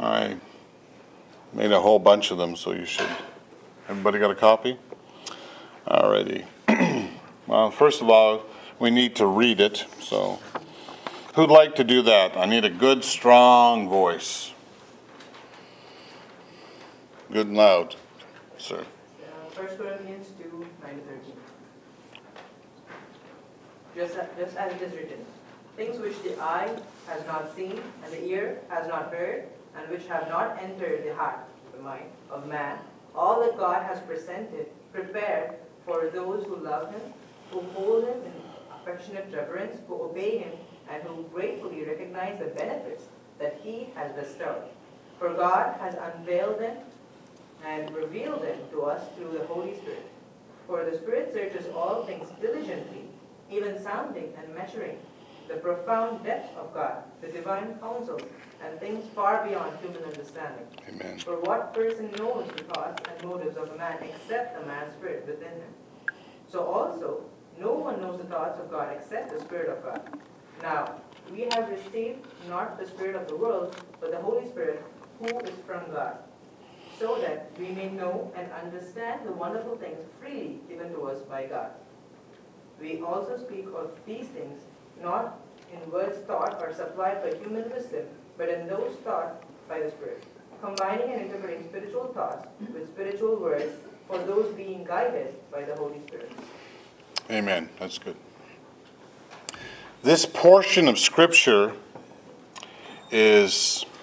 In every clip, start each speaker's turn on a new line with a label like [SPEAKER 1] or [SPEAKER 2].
[SPEAKER 1] I made a whole bunch of them, so you should. Everybody got a copy? Alrighty. Well, first of all, we need to read it. So, who'd like to do that? I need a good, strong voice. Good and loud, sir.
[SPEAKER 2] 1 Corinthians 2, 9-13. Just as it is written, things which the eye has not seen, and the ear has not heard, and which have not entered the heart, the mind of man, all that God has prepared for those who love him, who hold him in affectionate reverence, who obey him, and who gratefully recognize the benefits that he has bestowed. For God has unveiled them and revealed them to us through the Holy Spirit. For the Spirit searches all things diligently, even sounding and measuring the profound depth of God, the divine counsel, and things far beyond human understanding.
[SPEAKER 1] Amen.
[SPEAKER 2] For what person knows the thoughts and motives of a man except the man's spirit within him? So also, no one knows the thoughts of God except the Spirit of God. Now, we have received not the spirit of the world, but the Holy Spirit, who is from God, so that we may know and understand the wonderful things freely given to us by God. We also speak of these things not in words taught or supplied by human wisdom, but in those taught by the Spirit, combining and interpreting spiritual thoughts with spiritual words for those being guided by the Holy Spirit.
[SPEAKER 1] Amen. That's good. This portion of Scripture is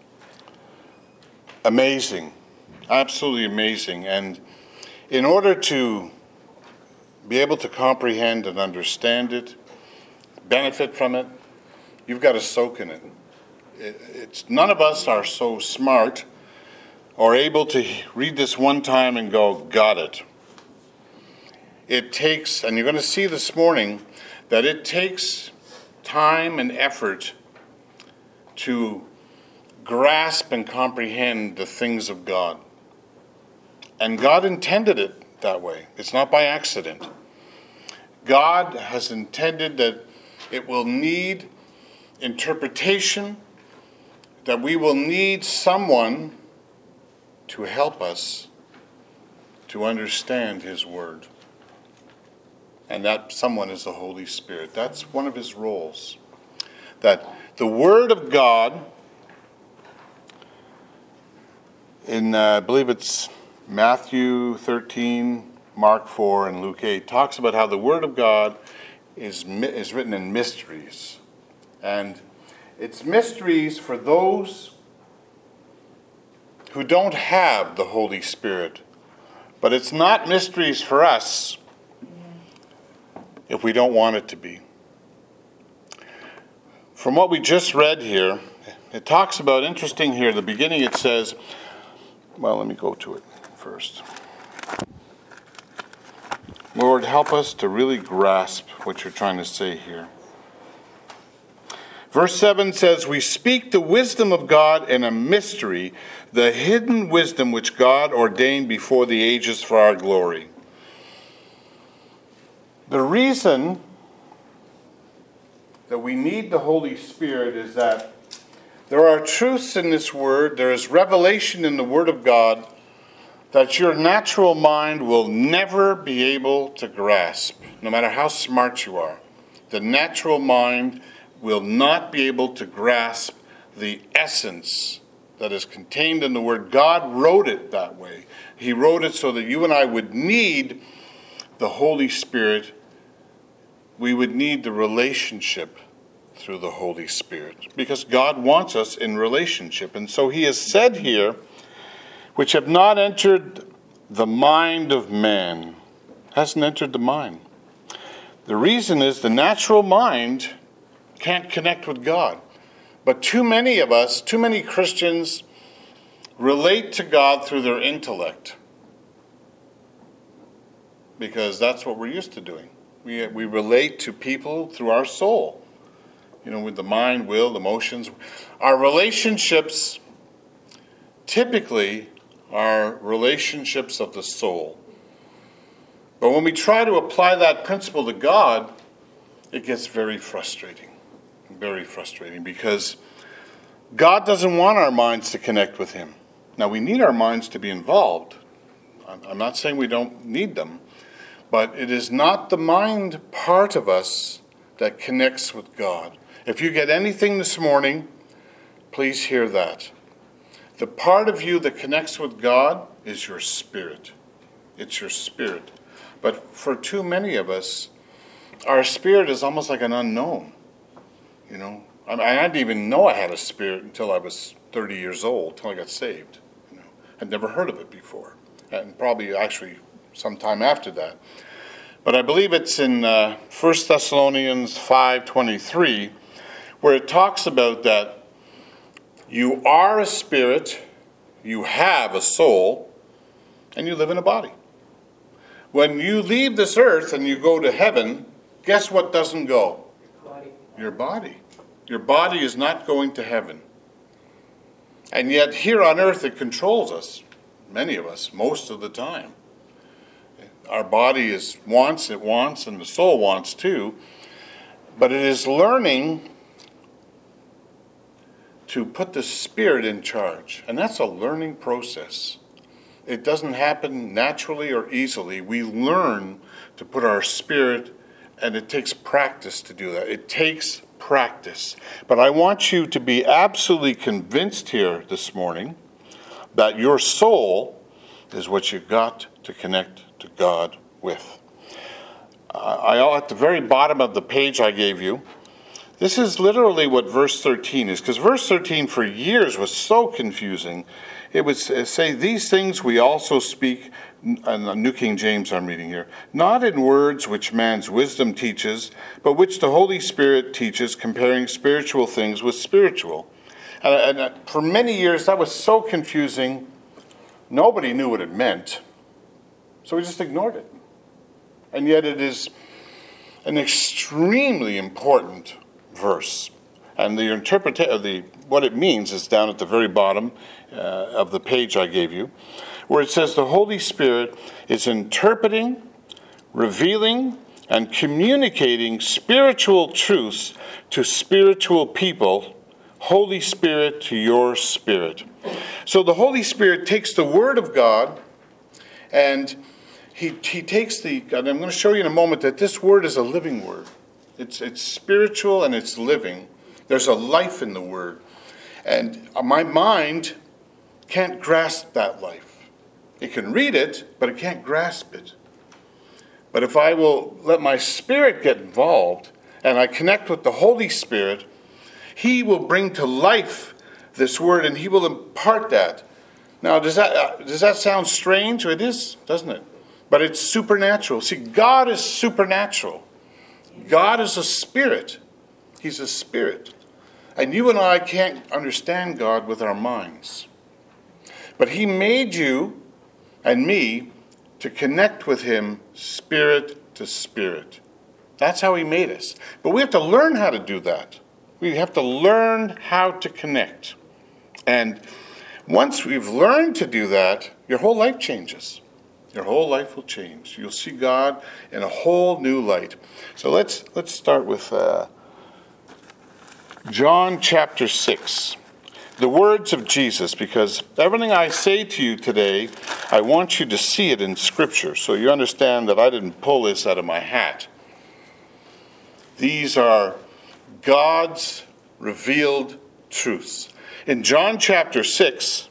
[SPEAKER 1] amazing, absolutely amazing. And in order to be able to comprehend and understand it, benefit from it, you've got to soak in it. It's none of us are so smart or able to read this one time and go, got it. It takes, and you're going to see this morning, that it takes time and effort to grasp and comprehend the things of God. And God intended it that way. It's not by accident. God has intended that it will need interpretation, that we will need someone to help us to understand His Word. And that someone is the Holy Spirit. That's one of His roles. That the Word of God, in I believe it's Matthew 13, Mark 4, and Luke 8, talks about how the Word of God is written in mysteries. And it's mysteries for those who don't have the Holy Spirit. But it's not mysteries for us if we don't want it to be. From what we just read here, it talks about, interesting here, the beginning it says, well, let me go to it first. Lord, help us to really grasp what you're trying to say here. Verse 7 says, we speak the wisdom of God in a mystery, the hidden wisdom which God ordained before the ages for our glory. The reason that we need the Holy Spirit is that there are truths in this Word, there is revelation in the Word of God that your natural mind will never be able to grasp, no matter how smart you are. The natural mind will not be able to grasp the essence that is contained in the Word. God wrote it that way. He wrote it so that you and I would need the Holy Spirit. We would need the relationship through the Holy Spirit, because God wants us in relationship. And so He has said here, which have not entered the mind of man. Hasn't entered the mind. The reason is the natural mind can't connect with God. But too many of us, too many Christians, relate to God through their intellect. Because that's what we're used to doing. We relate to people through our soul. With the mind, will, emotions. Our relationships typically are relationships of the soul. But when we try to apply that principle to God, it gets very frustrating. Very frustrating, because God doesn't want our minds to connect with him. Now, we need our minds to be involved. I'm not saying we don't need them, but it is not the mind part of us that connects with God. If you get anything this morning, please hear that. The part of you that connects with God is your spirit. It's your spirit. But for too many of us, our spirit is almost like an unknown. You know, I didn't even know I had a spirit until I was 30 years old, until I got saved. You know, I'd never heard of it before, and probably actually sometime after that. But I believe it's in 1 Thessalonians 5:23, where it talks about that you are a spirit, you have a soul, and you live in a body. When you leave this earth and you go to heaven, guess what doesn't go?
[SPEAKER 2] Body.
[SPEAKER 1] Your body. Your body is not going to heaven. And yet here on earth it controls us, many of us, most of the time. Our body wants, and the soul wants too. But it is learning to put the spirit in charge. And that's a learning process. It doesn't happen naturally or easily. We learn to put our spirit, and it takes practice to do that. It takes practice. But I want you to be absolutely convinced here this morning that your soul is what you've got to connect to God with. At the very bottom of the page I gave you, this is literally what verse 13 is, because verse 13 for years was so confusing. It would say, these things we also speak, and the New King James I'm reading here, not in words which man's wisdom teaches, but which the Holy Spirit teaches, comparing spiritual things with spiritual. And for many years that was so confusing, nobody knew what it meant. So we just ignored it. And yet it is an extremely important verse. And the what it means is down at the very bottom of the page I gave you, where it says the Holy Spirit is interpreting, revealing, and communicating spiritual truths to spiritual people. Holy Spirit to your spirit. So the Holy Spirit takes the Word of God, and he takes and I'm going to show you in a moment that this Word is a living Word. It's spiritual and it's living. There's a life in the Word. And my mind can't grasp that life. It can read it, but it can't grasp it. But if I will let my spirit get involved and I connect with the Holy Spirit, he will bring to life this Word and he will impart that. Now, does that sound strange? It is, doesn't it? But it's supernatural. See, God is supernatural. God is a spirit. He's a spirit. And you and I can't understand God with our minds. But he made you and me to connect with him spirit to spirit. That's how he made us. But we have to learn how to do that. We have to learn how to connect. And once we've learned to do that, your whole life changes. Your whole life will change. You'll see God in a whole new light. So let's start with John chapter 6. The words of Jesus, because everything I say to you today, I want you to see it in Scripture, so you understand that I didn't pull this out of my hat. These are God's revealed truths. In John chapter 6,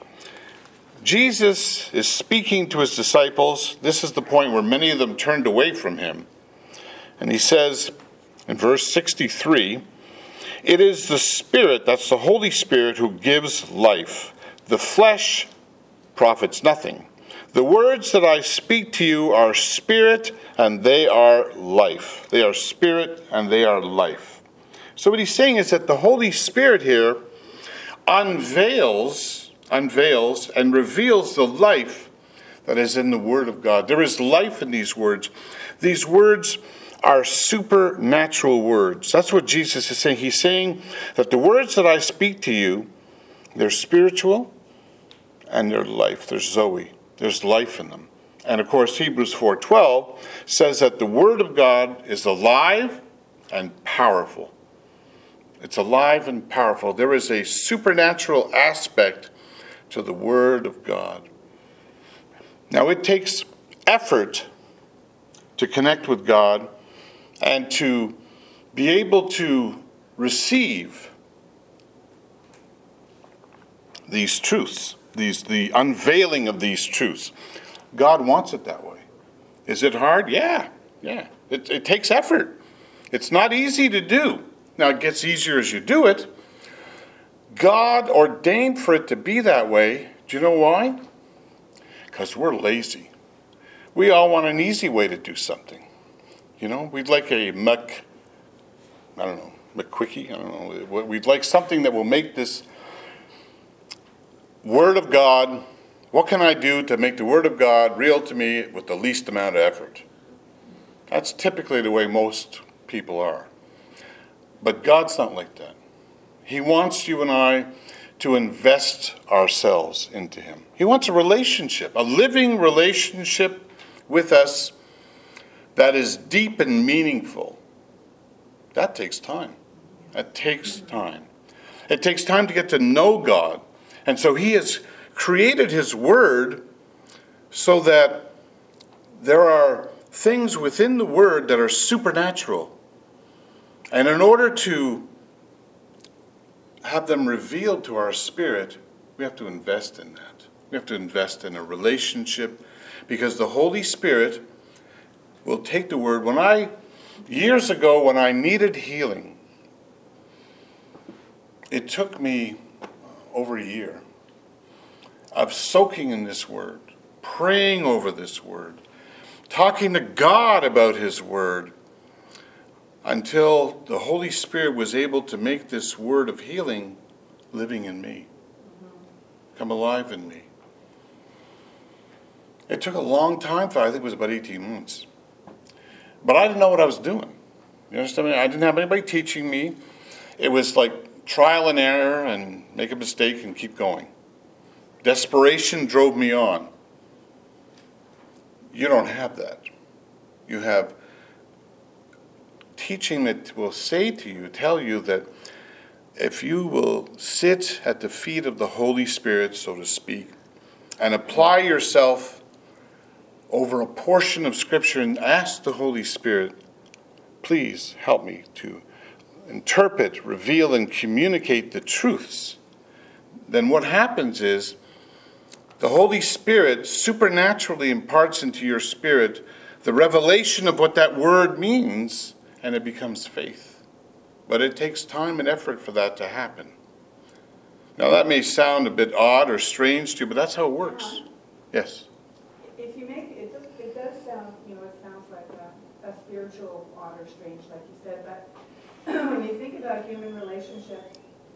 [SPEAKER 1] Jesus is speaking to his disciples. This is the point where many of them turned away from him. And he says in verse 63, it is the Spirit, that's the Holy Spirit, who gives life. The flesh profits nothing. The words that I speak to you are spirit and they are life. They are spirit and they are life. So what he's saying is that the Holy Spirit here unveils and reveals the life that is in the Word of God. There is life in these words. These words are supernatural words. That's what Jesus is saying. He's saying that the words that I speak to you, they're spiritual and they're life. There's Zoe. There's life in them. And of course, Hebrews 4:12 says that the Word of God is alive and powerful. It's alive and powerful. There is a supernatural aspect to the Word of God. Now, it takes effort to connect with God and to be able to receive these truths, the unveiling of these truths. God wants it that way. Is it hard? Yeah. It takes effort. It's not easy to do. Now, it gets easier as you do it. God ordained for it to be that way. Do you know why? Because we're lazy. We all want an easy way to do something. You know, we'd like a McQuickie. We'd like something that will make this Word of God. What can I do to make the Word of God real to me with the least amount of effort? That's typically the way most people are. But God's not like that. He wants you and I to invest ourselves into Him. He wants a relationship, a living relationship with us that is deep and meaningful. That takes time. That takes time. It takes time to get to know God. And so He has created His Word so that there are things within the Word that are supernatural. And in order to have them revealed to our spirit, we have to invest in that. We have to invest in a relationship, because the Holy Spirit will take the Word. Years ago, when I needed healing, it took me over a year of soaking in this Word, praying over this Word, talking to God about His Word, until the Holy Spirit was able to make this Word of healing living in me, come alive in me. It took a long time, I think it was about 18 months. But I didn't know what I was doing. You understand me? I didn't have anybody teaching me. It was like trial and error and make a mistake and keep going. Desperation drove me on. You don't have that. You have teaching that will tell you that if you will sit at the feet of the Holy Spirit, so to speak, and apply yourself over a portion of Scripture and ask the Holy Spirit, please help me to interpret, reveal, and communicate the truths, then what happens is the Holy Spirit supernaturally imparts into your spirit the revelation of what that word means, and it becomes faith. But it takes time and effort for that to happen. Now that may sound a bit odd or strange to you, but that's how it works. Yes?
[SPEAKER 3] If you make it, it does sound, it sounds like a spiritual odd or strange, like you said, but when you think about human relationship,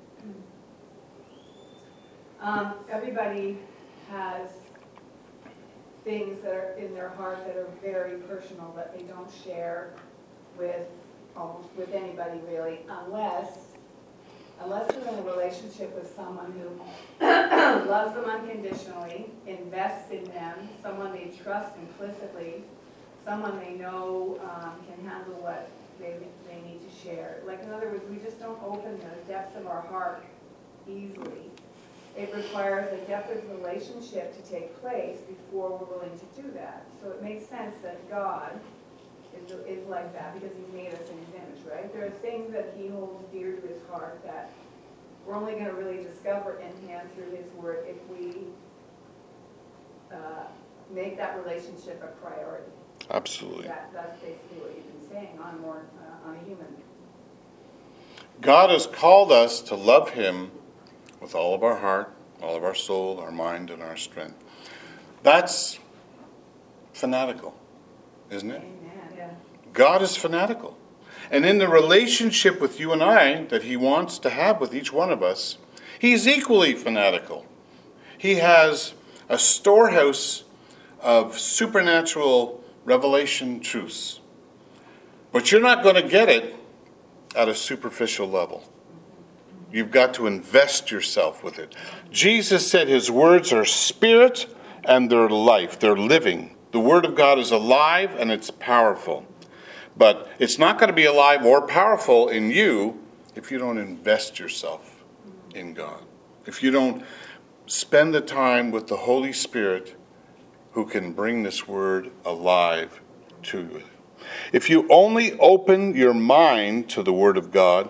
[SPEAKER 3] everybody has things that are in their heart that are very personal that they don't share with anybody really, unless they're in a relationship with someone who loves them unconditionally, invests in them, someone they trust implicitly, someone they know can handle what they need to share. Like, in other words, we just don't open the depths of our heart easily. It requires a depth of relationship to take place before we're willing to do that. So it makes sense that God is like that, because He's made us in His image, right? There are things that He holds dear to His heart that we're only going to really discover in Him through His Word if we make that relationship a priority.
[SPEAKER 1] Absolutely.
[SPEAKER 3] That's basically what you've been saying on a human.
[SPEAKER 1] God has called us to love Him with all of our heart, all of our soul, our mind, and our strength. That's fanatical, isn't it?
[SPEAKER 3] Amen. Yeah.
[SPEAKER 1] God is fanatical. And in the relationship with you and I that He wants to have with each one of us, He's equally fanatical. He has a storehouse of supernatural revelation truths. But you're not going to get it at a superficial level. You've got to invest yourself with it. Jesus said His words are spirit and they're life. They're living. The Word of God is alive and it's powerful. But it's not going to be alive or powerful in you if you don't invest yourself in God, if you don't spend the time with the Holy Spirit who can bring this word alive to you. If you only open your mind to the Word of God,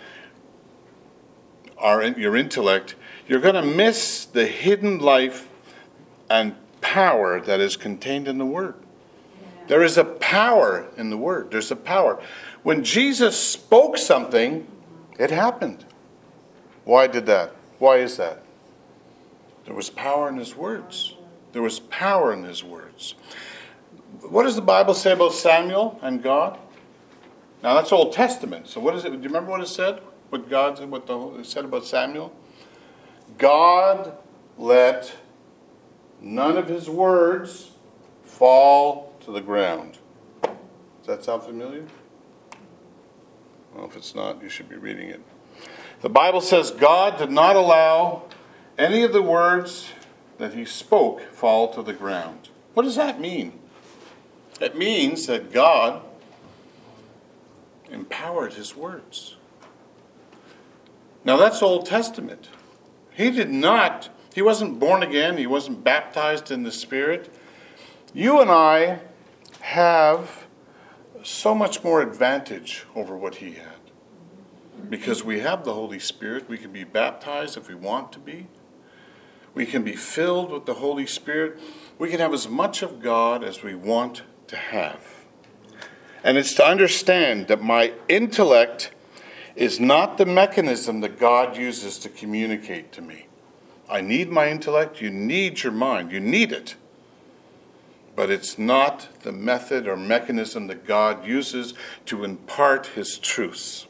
[SPEAKER 1] your intellect, you're going to miss the hidden life and power that is contained in the Word. There is a power in the Word. There's a power. When Jesus spoke something, it happened. Why did that? Why is that? There was power in His words. There was power in His words. What does the Bible say about Samuel and God? Now that's Old Testament. So what is it? Do you remember what it said? What it said about Samuel? God let none of His words fall to the ground. Does that sound familiar? Well, if it's not, you should be reading it. The Bible says God did not allow any of the words that He spoke fall to the ground. What does that mean? It means that God empowered His words. Now that's Old Testament. He wasn't born again. He wasn't baptized in the Spirit. You and I have so much more advantage over what He had. Because we have the Holy Spirit, we can be baptized if we want to be. We can be filled with the Holy Spirit. We can have as much of God as we want to have. And it's to understand that my intellect is not the mechanism that God uses to communicate to me. I need my intellect. You need your mind. You need it. But it's not the method or mechanism that God uses to impart His truths.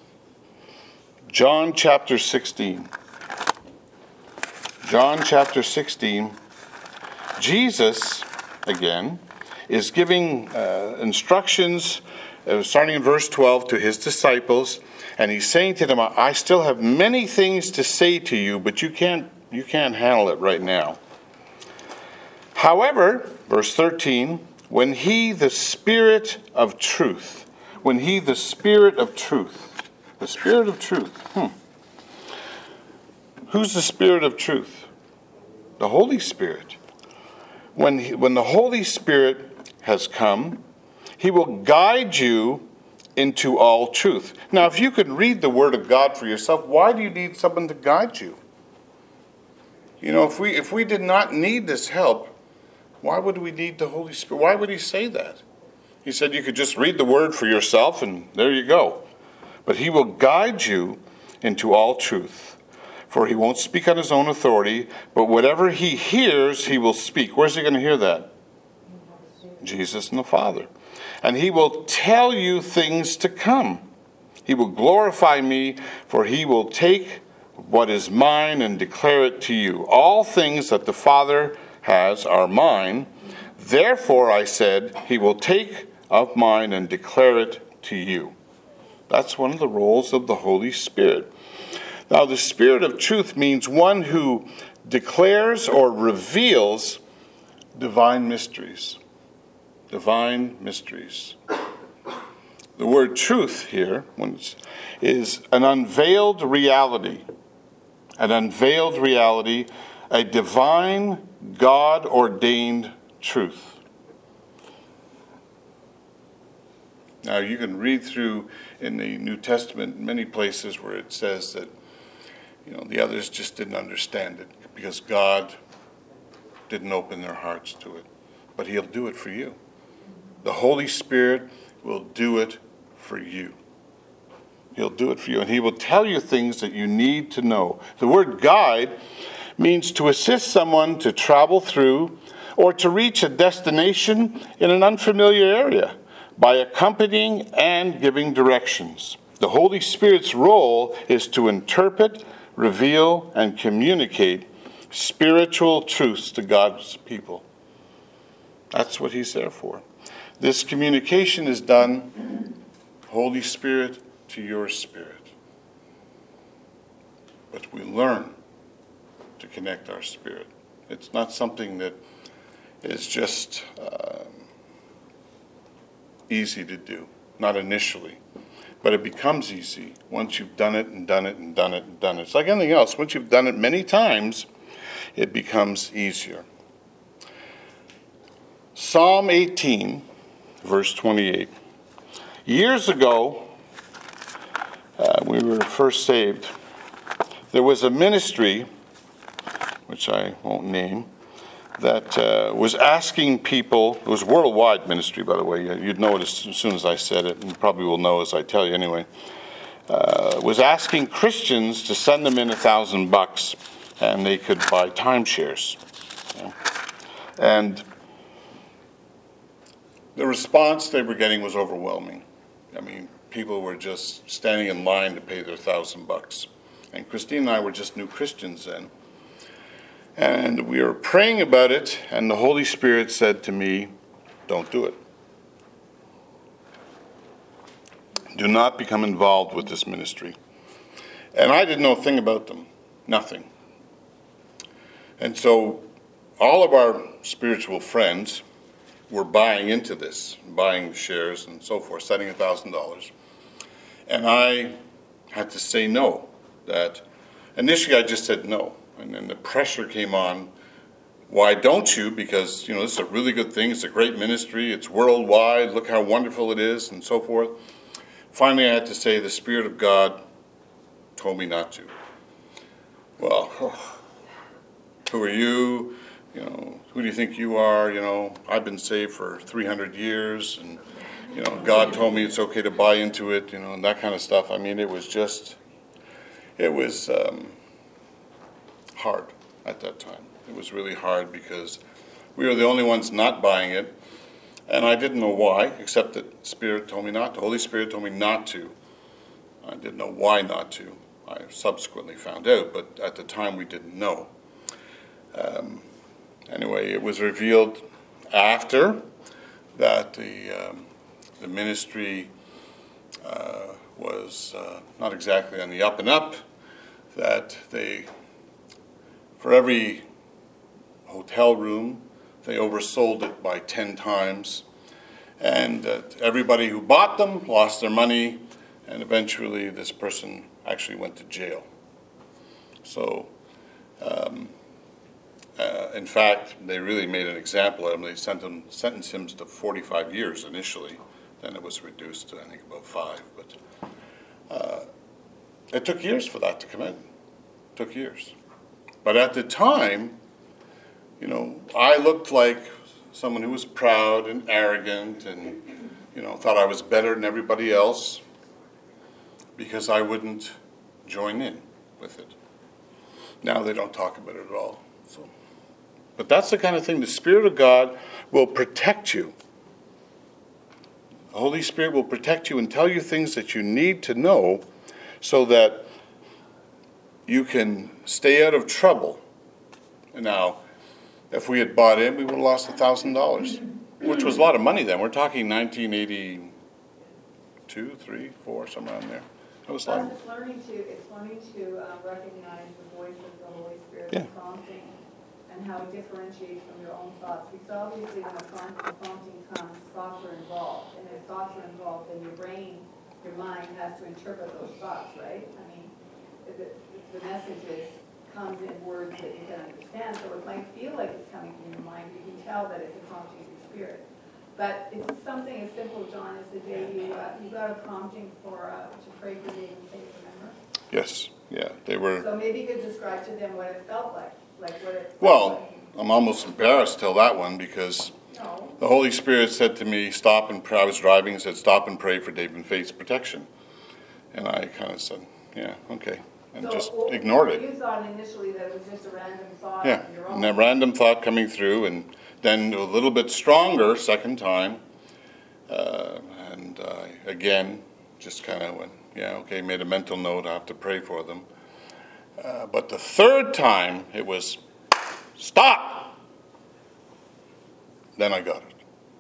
[SPEAKER 1] John chapter 16. John chapter 16. Jesus, again, is giving instructions, starting in verse 12, to His disciples. And He's saying to them, I still have many things to say to you, but you can't handle it right now. However, verse 13, when He, the Spirit of truth, the Spirit of truth, Who's the Spirit of truth? The Holy Spirit. When the Holy Spirit has come, He will guide you into all truth. Now, if you can read the Word of God for yourself, why do you need someone to guide you? You know, if we did not need this help, why would we need the Holy Spirit? Why would He say that? He said you could just read the Word for yourself and there you go. But He will guide you into all truth. For He won't speak on His own authority, but whatever He hears, He will speak. Where's He going to hear that? Jesus and the Father. And He will tell you things to come. He will glorify Me, for He will take what is mine and declare it to you. All things that the Father has are mine. Therefore, I said, He will take of mine and declare it to you. That's one of the roles of the Holy Spirit. Now, the Spirit of truth means one who declares or reveals divine mysteries. Divine mysteries. The word truth here is an unveiled reality. An unveiled reality, a divine, God-ordained truth. Now, you can read through in the New Testament many places where it says that, the others just didn't understand it because God didn't open their hearts to it. But He'll do it for you. The Holy Spirit will do it for you. He'll do it for you, and He will tell you things that you need to know. The word guide means to assist someone to travel through or to reach a destination in an unfamiliar area by accompanying and giving directions. The Holy Spirit's role is to interpret, reveal, and communicate spiritual truths to God's people. That's what He's there for. This communication is done, Holy Spirit to your spirit. But we learn to connect our spirit. It's not something that is just easy to do, not initially. But it becomes easy once you've done it and done it and done it and done it. It's like anything else. Once you've done it many times, it becomes easier. Psalm 18, verse 28. Years ago, when we were first saved, there was a ministry, which I won't name, that was asking people, it was a worldwide ministry, by the way, you'd know it as soon as I said it, and you probably will know as I tell you anyway, was asking Christians to send them in $1,000 and they could buy timeshares. And the response they were getting was overwhelming. I mean, people were just standing in line to pay their $1,000. And Christine and I were just new Christians then. And we were praying about it, and the Holy Spirit said to me, don't do it. Do not become involved with this ministry. And I didn't know a thing about them. Nothing. And so all of our spiritual friends were buying into this, buying the shares and so forth, setting $1,000. And I had to say no. That initially I just said no. And then the pressure came on, why don't you? Because, this is a really good thing. It's a great ministry. It's worldwide. Look how wonderful it is, and so forth. Finally, I had to say the Spirit of God told me not to. Well, who are you? Who do you think you are? I've been saved for 300 years, and, God told me it's okay to buy into it, and that kind of stuff. I mean, it was hard at that time. It was really hard because we were the only ones not buying it, and I didn't know why, except that Spirit told me not to. Holy Spirit told me not to. I didn't know why not to. I subsequently found out, but at the time we didn't know. Anyway, it was revealed after that the ministry was not exactly on the up and up, that they, for every hotel room, they oversold it by 10 times, and that everybody who bought them lost their money, and eventually this person actually went to jail. So, in fact, they really made an example of him. They sentenced him to 45 years initially. Then it was reduced to, I think, about 5. But it took years for that to come in. It took years. But at the time, I looked like someone who was proud and arrogant and, thought I was better than everybody else because I wouldn't join in with it. Now they don't talk about it at all. But that's the kind of thing, the Spirit of God will protect you. The Holy Spirit will protect you and tell you things that you need to know so that you can stay out of trouble. And now, if we had bought in, we would have lost $1,000, which was a lot of money then. We're talking 1982, 3, 4, somewhere in there. That was like.
[SPEAKER 3] It's learning to recognize the voice of the Holy Spirit,
[SPEAKER 1] Yeah.
[SPEAKER 3] the prompting, and how it differentiates from your own thoughts. Because obviously when the prompting comes, thoughts are involved. And if thoughts are involved, then your brain, your mind has to interpret those thoughts, right? I mean, the messages comes in words that you can understand, so it might feel like it's coming from your mind. You can tell that it's a prompting of your spirit. But it's something as simple, John, as the day you got a prompting to pray for David and Faith, remember?
[SPEAKER 1] Yes, yeah, they were.
[SPEAKER 3] So maybe you could describe to them what it felt like what it felt
[SPEAKER 1] Well,
[SPEAKER 3] like.
[SPEAKER 1] I'm almost embarrassed to tell that one because
[SPEAKER 3] No.
[SPEAKER 1] the Holy Spirit said to me, stop and pray. I was driving and said, stop and pray for David and Faith's protection. And I kind of said, yeah, okay, and just ignored it.
[SPEAKER 3] You thought initially that it was just a random thought
[SPEAKER 1] Yeah,
[SPEAKER 3] of your own.
[SPEAKER 1] and that random thought coming through, and then a little bit stronger second time. And again, just kind of went, yeah, okay, made a mental note, I have to pray for them. But the third time, it was, stop! Then I got it.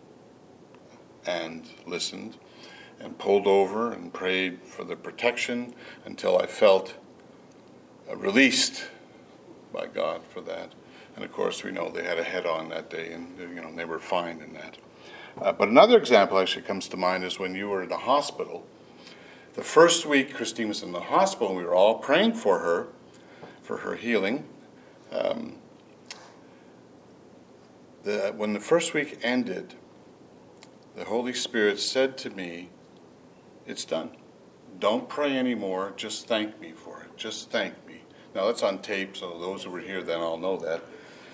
[SPEAKER 1] And listened, and pulled over, and prayed for the protection until I felt released by God for that. And of course, we know they had a head-on that day, and they were fine in that. But another example actually comes to mind is when you were in the hospital, The first week Christine was in the hospital, and we were all praying for her healing. When the first week ended, the Holy Spirit said to me, "It's done. Don't pray anymore. Just thank me for it. Just thank me." Now, that's on tape, so those who were here then all know that.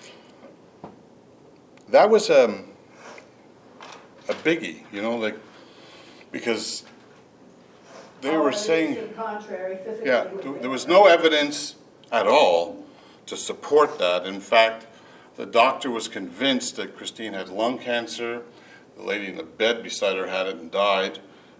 [SPEAKER 1] That was a biggie, because they were saying,
[SPEAKER 3] To the contrary, physically.
[SPEAKER 1] yeah, there was no evidence at all to support that. In fact, the doctor was convinced that Christine had lung cancer. The lady in the bed beside her had it and died.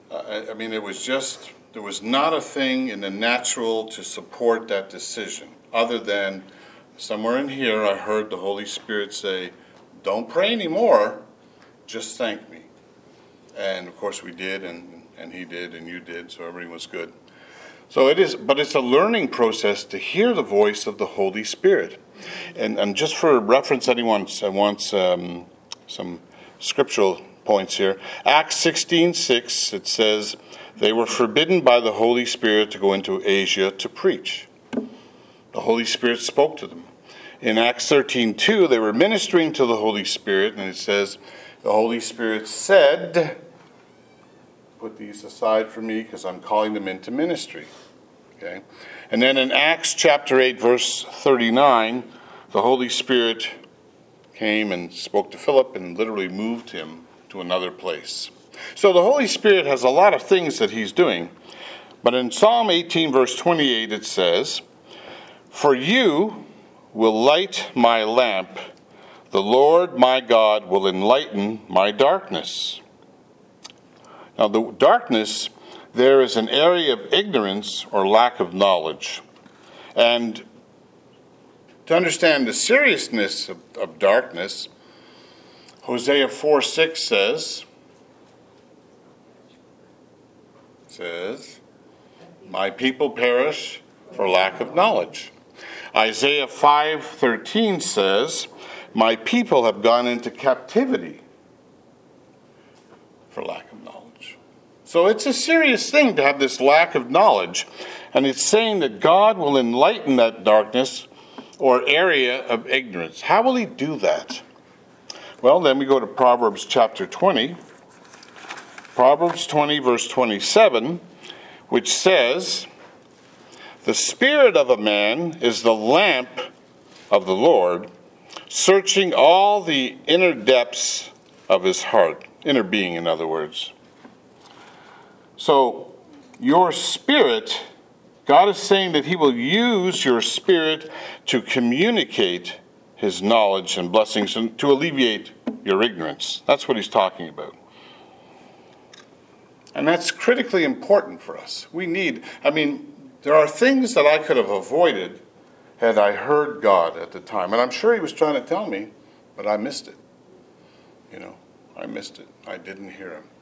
[SPEAKER 1] There was not a thing in the natural to support that decision, other than somewhere in here I heard the Holy Spirit say, "Don't pray anymore, just thank me." And of course we did, and he did, and you did, so everything was good. But it's a learning process to hear the voice of the Holy Spirit. And just for reference, anyone wants some scriptural points here. Acts 16:6, it says, they were forbidden by the Holy Spirit to go into Asia to preach. The Holy Spirit spoke to them. In Acts 13:2, they were ministering to the Holy Spirit, and it says, the Holy Spirit said, "Put these aside for me because I'm calling them into ministry." Okay? And then in Acts chapter 8, verse 39, the Holy Spirit came and spoke to Philip and literally moved him to another place. So the Holy Spirit has a lot of things that he's doing. But in Psalm 18, verse 28, it says, "For you will light my lamp. The Lord my God will enlighten my darkness." Now, the darkness there is an area of ignorance or lack of knowledge. And to understand the seriousness of darkness, Hosea 4:6 says, "My people perish for lack of knowledge." Isaiah 5:13 says, "My people have gone into captivity for lack of knowledge." So it's a serious thing to have this lack of knowledge. And it's saying that God will enlighten that darkness or area of ignorance. How will he do that? Well, then we go to Proverbs chapter 20. Proverbs 20, verse 27, which says, "The spirit of a man is the lamp of the Lord, searching all the inner depths of his heart." Inner being, in other words. So, your spirit, God is saying that he will use your spirit to communicate his knowledge and blessings and to alleviate your ignorance. That's what he's talking about. And that's critically important for us. There are things that I could have avoided had I heard God at the time. And I'm sure he was trying to tell me, but I missed it. I missed it. I didn't hear him.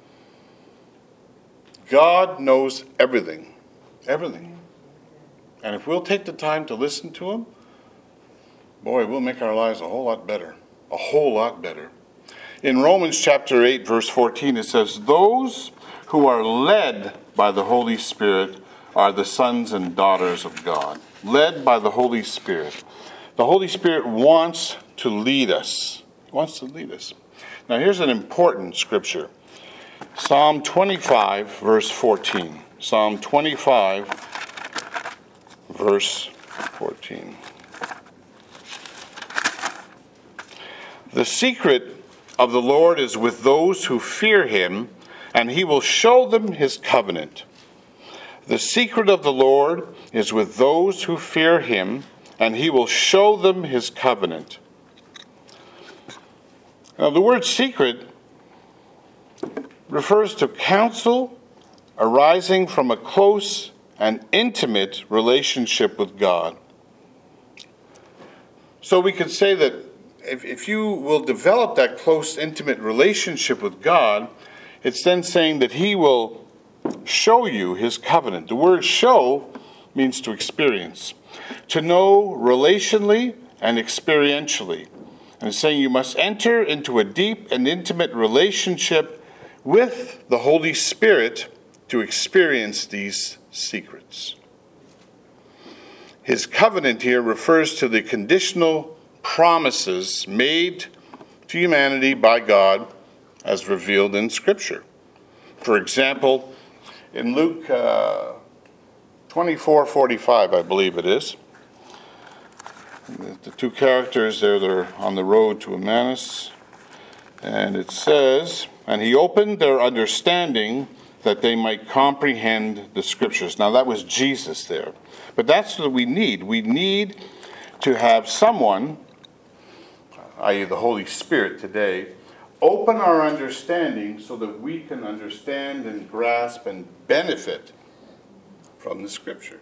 [SPEAKER 1] God knows everything. Everything. And if we'll take the time to listen to him, boy, we'll make our lives a whole lot better. A whole lot better. In Romans chapter 8, verse 14, it says, "Those who are led by the Holy Spirit are the sons and daughters of God." Led by the Holy Spirit. The Holy Spirit wants to lead us. He wants to lead us. Now here's an important scripture. Psalm 25, verse 14. Psalm 25, verse 14. "The secret of the Lord is with those who fear him, and he will show them his covenant. The secret of the Lord is with those who fear him, and he will show them his covenant." Now, the word secret refers to counsel arising from a close and intimate relationship with God. So we could say that if you will develop that close, intimate relationship with God, it's then saying that he will show you his covenant. The word "show" means to experience, to know relationally and experientially. And it's saying you must enter into a deep and intimate relationship with the Holy Spirit to experience these secrets. His covenant here refers to the conditional promises made to humanity by God as revealed in Scripture. For example, in Luke 24:45, I believe it is, the two characters there, they're on the road to Emmaus, and it says, "And he opened their understanding that they might comprehend the Scriptures." Now that was Jesus there. But that's what we need. We need to have someone, i.e. the Holy Spirit today, open our understanding so that we can understand and grasp and benefit from the Scriptures.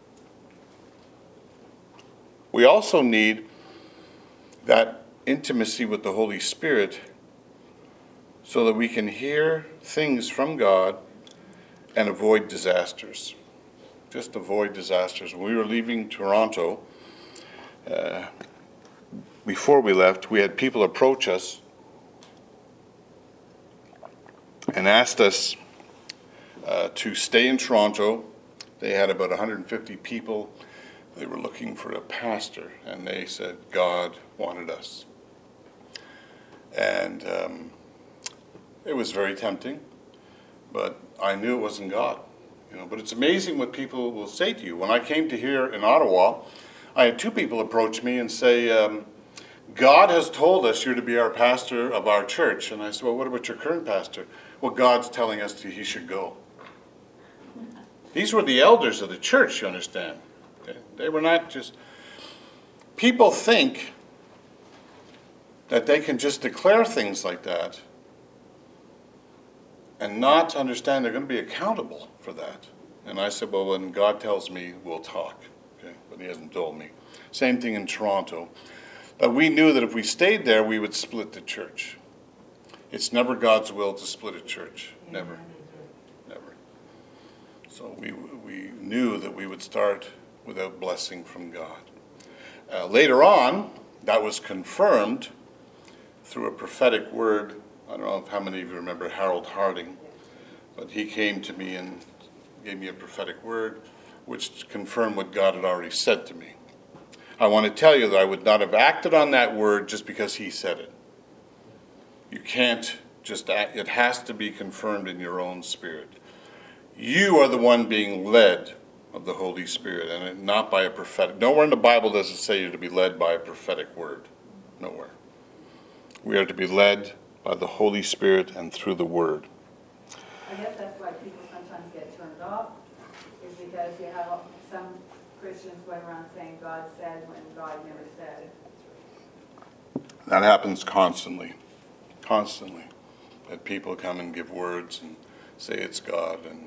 [SPEAKER 1] We also need that intimacy with the Holy Spirit so that we can hear things from God and avoid disasters. Just avoid disasters. When we were leaving Toronto, before we left, we had people approach us and asked us to stay in Toronto. They had about 150 people. They were looking for a pastor, and they said God wanted us. And it was very tempting, but I knew it wasn't God. But it's amazing what people will say to you. When I came to here in Ottawa, I had two people approach me and say, God has told us you're to be our pastor of our church. And I said, well, what about your current pastor? Well, God's telling us that he should go. These were the elders of the church, you understand. They were not just... People think that they can just declare things like that and not understand they're going to be accountable for that. And I said, well, when God tells me, we'll talk. Okay? But he hasn't told me. Same thing in Toronto. But we knew that if we stayed there, we would split the church. It's never God's will to split a church. Never. Never. So we knew that we would start without blessing from God. Later on, that was confirmed through a prophetic word. I don't know how many of you remember Harold Harding, but he came to me and gave me a prophetic word which confirmed what God had already said to me. I want to tell you that I would not have acted on that word just because he said it. You can't just act. It has to be confirmed in your own spirit. You are the one being led of the Holy Spirit, and not by a prophetic. Nowhere in the Bible does it say you're to be led by a prophetic word. Nowhere. We are to be led by the Holy Spirit and through the Word.
[SPEAKER 3] I guess that's why people sometimes get turned off, is because you have some Christians going around saying God said when God never said.
[SPEAKER 1] That happens constantly. Constantly. That people come and give words and say it's God. And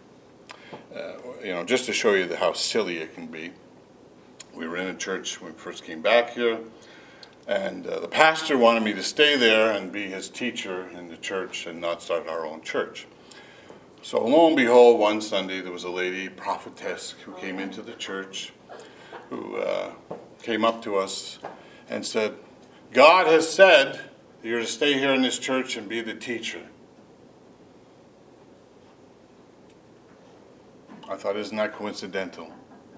[SPEAKER 1] just to show you how silly it can be. We were in a church when we first came back here, and the pastor wanted me to stay there and be his teacher in the church and not start our own church. So lo and behold, one Sunday there was a lady, prophetess, who came into the church, who came up to us and said, God has said you're to stay here in this church and be the teacher. I thought, isn't that coincidental?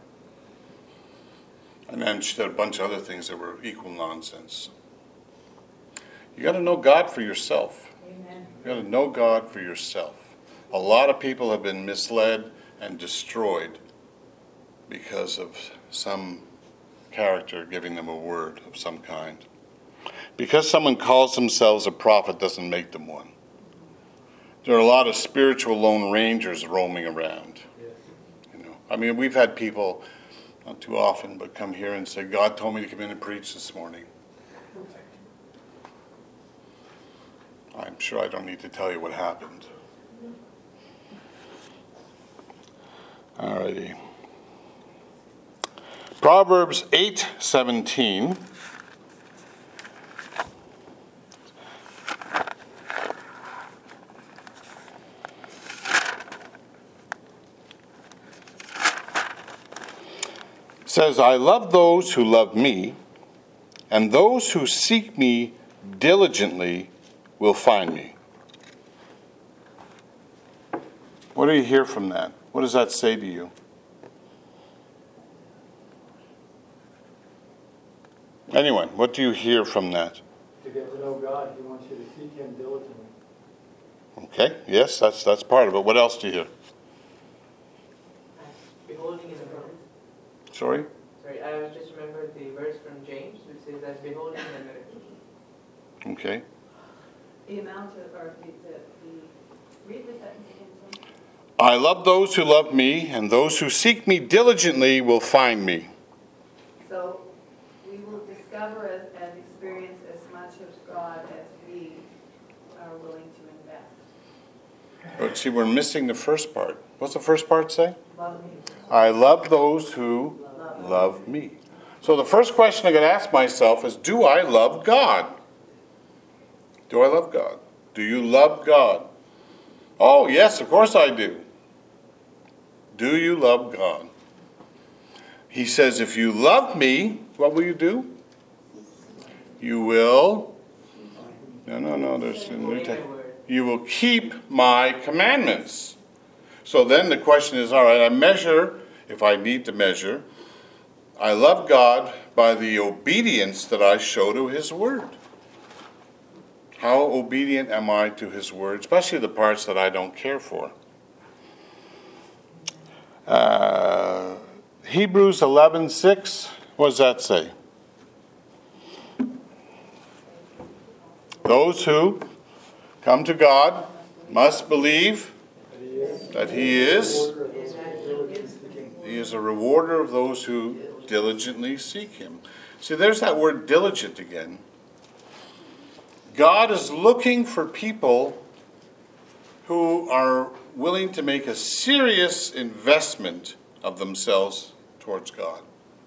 [SPEAKER 1] And then she said a bunch of other things that were equal nonsense. You got to know God for yourself.
[SPEAKER 3] Amen.
[SPEAKER 1] You got to know God for yourself. A lot of people have been misled and destroyed because of some character giving them a word of some kind. Because someone calls themselves a prophet doesn't make them one. There are a lot of spiritual lone rangers roaming around. We've had people, not too often, but come here and say, God told me to come in and preach this morning. I'm sure I don't need to tell you what happened. Alrighty. Proverbs 8:17. Says, I love those who love me, and those who seek me diligently will find me. What do you hear from that? What does that say to you? Anyone, what do you hear from that?
[SPEAKER 4] To get to know God, He wants you to seek Him diligently.
[SPEAKER 1] Okay, yes, that's part of it. What else do you hear?
[SPEAKER 2] Beholding in the mirror.
[SPEAKER 1] Sorry?
[SPEAKER 2] Sorry, I was just remembered the verse from James, which says that beholding in the mirror.
[SPEAKER 1] Okay.
[SPEAKER 3] The amount of, or read the sentence again, please.
[SPEAKER 1] I love those who love me, and those who seek me diligently will find me.
[SPEAKER 3] So we will discover and experience as much of God as we are willing to invest.
[SPEAKER 1] But see, we're missing the first part. What's the first part say?
[SPEAKER 2] Love me.
[SPEAKER 1] I love those who love me. So the first question I got to ask myself is, do I love God? Do I love God? Do you love God? Oh, yes, of course I do. Do you love God? He says, if you love me, what will you do? You will. No, there's a new text. You will keep my commandments. So then the question is, all right, I measure, if I need to measure, I love God by the obedience that I show to His Word. How obedient am I to His Word, especially the parts that I don't care for? Hebrews 11:6, what does that say? Those who come to God must believe that He is a rewarder of those who diligently seek Him. See, there's that word diligent again. God is looking for people who are willing to make a serious investment of themselves towards God.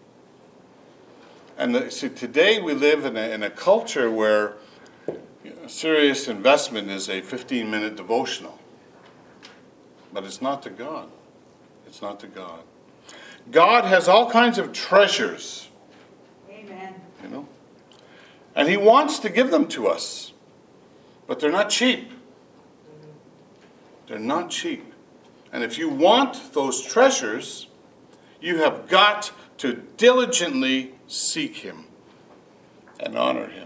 [SPEAKER 1] And see, today we live in a culture where serious investment is a 15-minute devotional. But it's not to God. It's not to God. God has all kinds of treasures.
[SPEAKER 3] Amen.
[SPEAKER 1] You know? And He wants to give them to us. But they're not cheap. They're not cheap. And if you want those treasures, you have got to diligently seek Him and honor Him.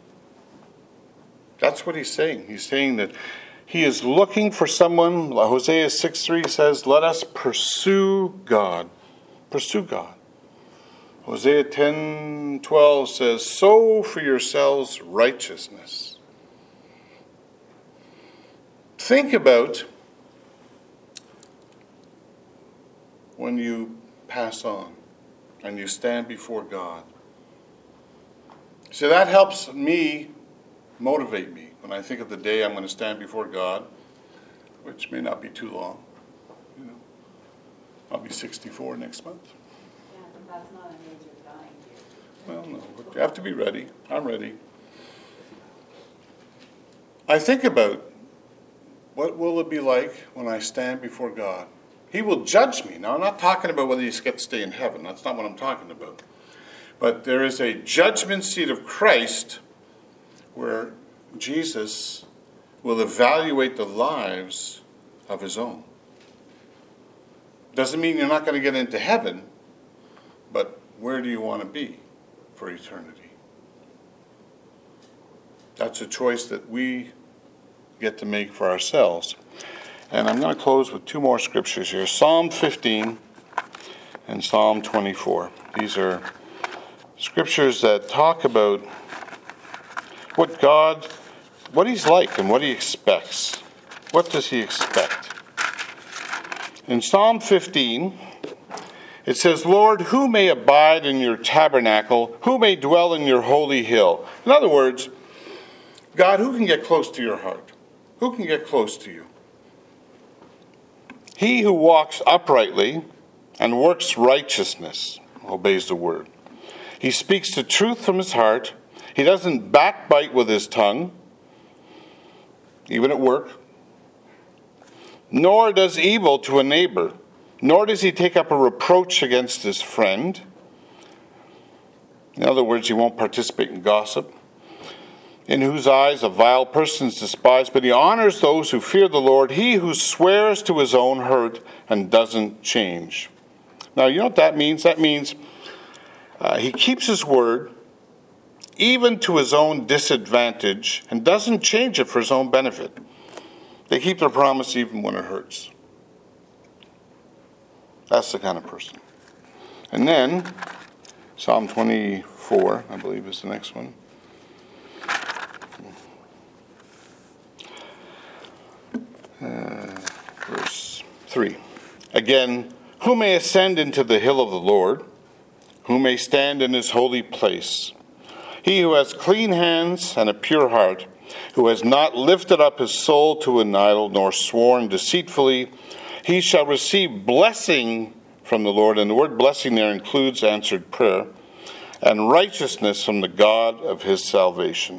[SPEAKER 1] That's what He's saying. He's saying that He is looking for someone. Hosea 6:3 says, let us pursue God. Pursue God. Hosea 10:12 says, sow for yourselves righteousness. Think about when you pass on and you stand before God. So that helps me motivate me when I think of the day I'm going to stand before God, which may not be too long. You know, I'll be 64 next month.
[SPEAKER 3] Yeah, but that's not an age of dying.
[SPEAKER 1] Well, no, but you have to be ready. I'm ready. I think about what will it be like when I stand before God. He will judge me. Now, I'm not talking about whether you get to stay in heaven. That's not what I'm talking about. But there is a judgment seat of Christ where Jesus will evaluate the lives of His own. Doesn't mean you're not going to get into heaven, but where do you want to be for eternity? That's a choice that we get to make for ourselves. And I'm going to close with two more scriptures here. Psalm 15 and Psalm 24. These are scriptures that talk about what He's like and what He expects. What does He expect? In Psalm 15, it says, Lord, who may abide in your tabernacle? Who may dwell in your holy hill? In other words, God, who can get close to your heart? Who can get close to you? He who walks uprightly and works righteousness, obeys the word. He speaks the truth from his heart. He doesn't backbite with his tongue, even at work. Nor does evil to a neighbor, nor does he take up a reproach against his friend. In other words, he won't participate in gossip. in whose eyes a vile person is despised, but he honors those who fear the Lord, he who swears to his own hurt and doesn't change. Now, you know what that means? That means he keeps his word, even to his own disadvantage, and doesn't change it for his own benefit. They keep their promise even when it hurts. That's the kind of person. And then, Psalm 24, I believe, is the next one. Verse 3. Again, who may ascend into the hill of the Lord? Who may stand in his holy place? He who has clean hands and a pure heart, who has not lifted up his soul to an idol, nor sworn deceitfully, he shall receive blessing from the Lord. And the word blessing there includes answered prayer, and righteousness from the God of his salvation.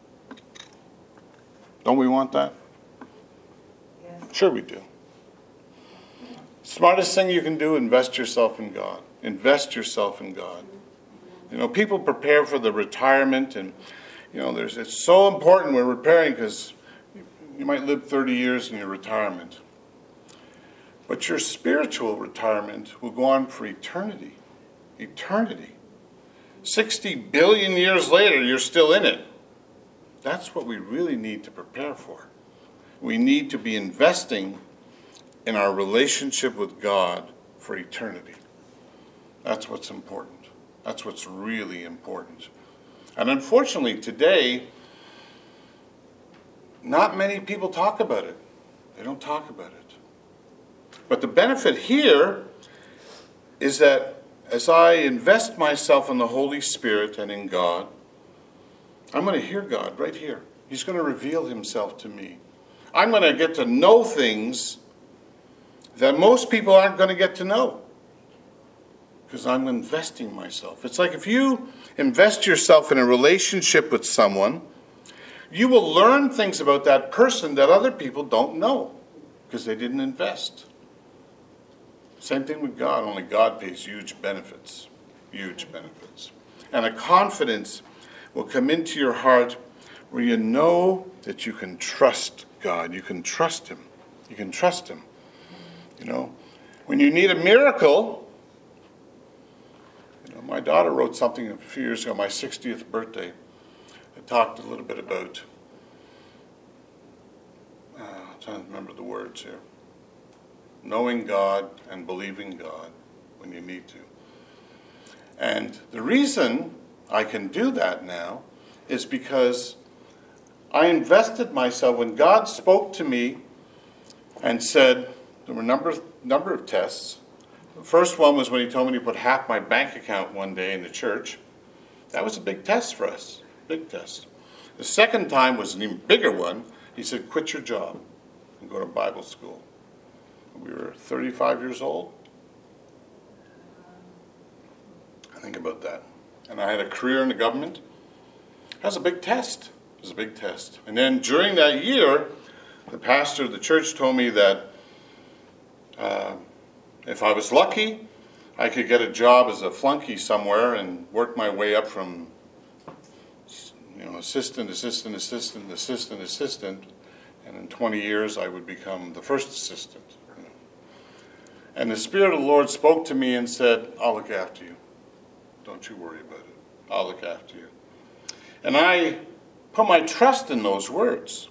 [SPEAKER 1] Don't we want that?
[SPEAKER 2] Yes.
[SPEAKER 1] Sure we do. Smartest thing you can do, invest yourself in God. Invest yourself in God. You know, people prepare for the retirement, and you know, it's so important when preparing, because you might live 30 years in your retirement. But your spiritual retirement will go on for eternity. Eternity. 60 billion years later, you're still in it. That's what we really need to prepare for. We need to be investing in our relationship with God for eternity. That's what's important. That's what's really important. And unfortunately, today, not many people talk about it. They don't talk about it. But the benefit here is that as I invest myself in the Holy Spirit and in God, I'm going to hear God right here. He's going to reveal himself to me. I'm going to get to know things that most people aren't going to get to know, because I'm investing myself. It's like if you invest yourself in a relationship with someone, you will learn things about that person that other people don't know because they didn't invest. Same thing with God, only God pays huge benefits. Huge benefits. And a confidence will come into your heart where you know that you can trust God. You can trust him. You can trust him. You know, when you need a miracle, you know, my daughter wrote something a few years ago, my 60th birthday. It talked a little bit about, I'm trying to remember the words here, knowing God and believing God when you need to. And the reason I can do that now is because I invested myself. When God spoke to me and said, there were a number of tests. The first one was when he told me to put half my bank account one day in the church. That was a big test for us, big test. The second time was an even bigger one. He said, quit your job and go to Bible school. We were 35 years old. I think about that. And I had a career in the government. That was a big test. It was a big test. And then during that year, the pastor of the church told me that if I was lucky, I could get a job as a flunky somewhere and work my way up from, assistant, and in 20 years I would become the first assistant. And the Spirit of the Lord spoke to me and said, I'll look after you. Don't you worry about it. I'll look after you. And I put my trust in those words.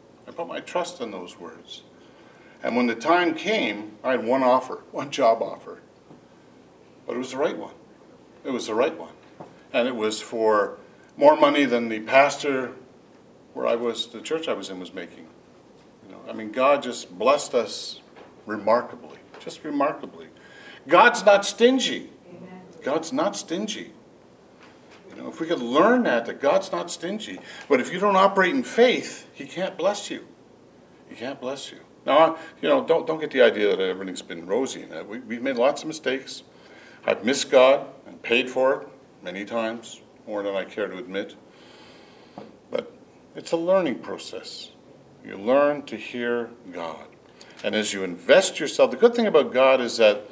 [SPEAKER 1] And when the time came, I had one job offer. But it was the right one. And it was for more money than the pastor the church I was in was making. God just blessed us remarkably. Just remarkably. God's not stingy.
[SPEAKER 2] Amen. God's
[SPEAKER 1] not stingy. If we could learn that God's not stingy. But if you don't operate in faith, he can't bless you. He can't bless you. Now, don't get the idea that everything's been rosy. We've made lots of mistakes. I've missed God and paid for it many times, more than I care to admit. But it's a learning process. You learn to hear God. And as you invest yourself, the good thing about God is that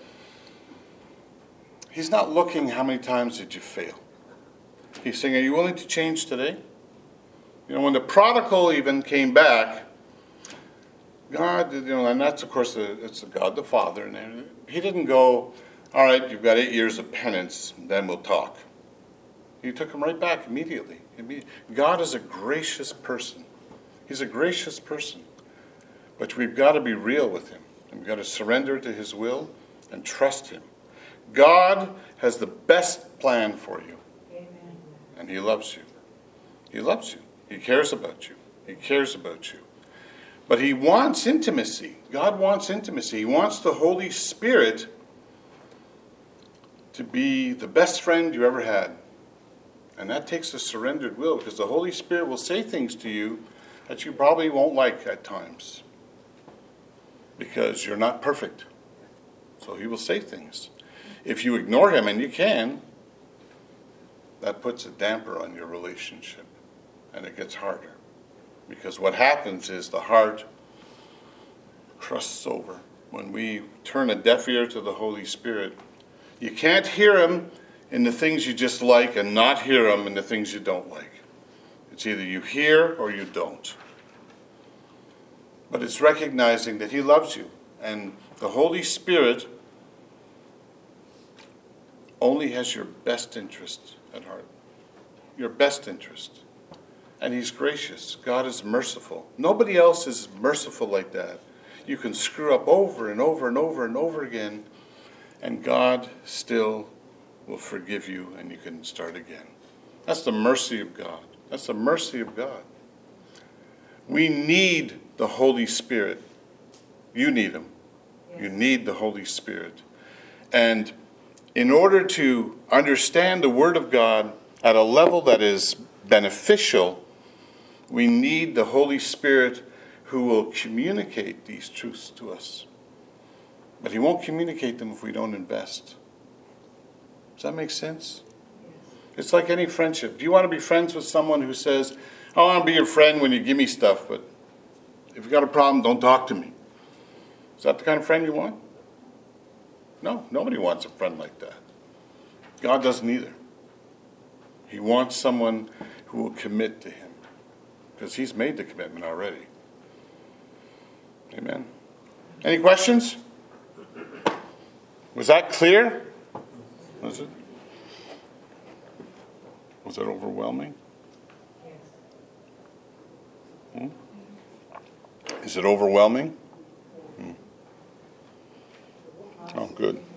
[SPEAKER 1] he's not looking how many times did you fail. He's saying, are you willing to change today? You know, when the prodigal even came back, God, you know, and that's of course it's God the Father, and he didn't go, all right, you've got 8 years of penance, then we'll talk. He took him right back immediately. God is a gracious person. He's a gracious person. But we've got to be real with him. And we've got to surrender to his will and trust him. God has the best plan for you.
[SPEAKER 2] Amen.
[SPEAKER 1] And he loves you. He loves you. He cares about you. He cares about you. But he wants intimacy. God wants intimacy. He wants the Holy Spirit to be the best friend you ever had. And that takes a surrendered will, because the Holy Spirit will say things to you that you probably won't like at times. Because you're not perfect. So he will say things. If you ignore him, and you can, that puts a damper on your relationship. And it gets harder. Because what happens is the heart crusts over. When we turn a deaf ear to the Holy Spirit, you can't hear him in the things you just like and not hear him in the things you don't like. It's either you hear or you don't. But it's recognizing that he loves you. And the Holy Spirit only has your best interest at heart. Your best interest. And he's gracious. God is merciful. Nobody else is merciful like that. You can screw up over and over and over and over again, and God still will forgive you, and you can start again. That's the mercy of God. That's the mercy of God. We need the Holy Spirit. You need him. You need the Holy Spirit. And in order to understand the Word of God at a level that is beneficial, we need the Holy Spirit who will communicate these truths to us. But he won't communicate them if we don't invest. Does that make sense? It's like any friendship. Do you want to be friends with someone who says, I want to be your friend when you give me stuff, but if you've got a problem, don't talk to me? Is that the kind of friend you want? No, nobody wants a friend like that. God doesn't either. He wants someone who will commit to him, because he's made the commitment already. Amen. Any questions? Was that clear? Was it? Was it overwhelming?
[SPEAKER 2] Yes.
[SPEAKER 1] Is it overwhelming? Oh, good.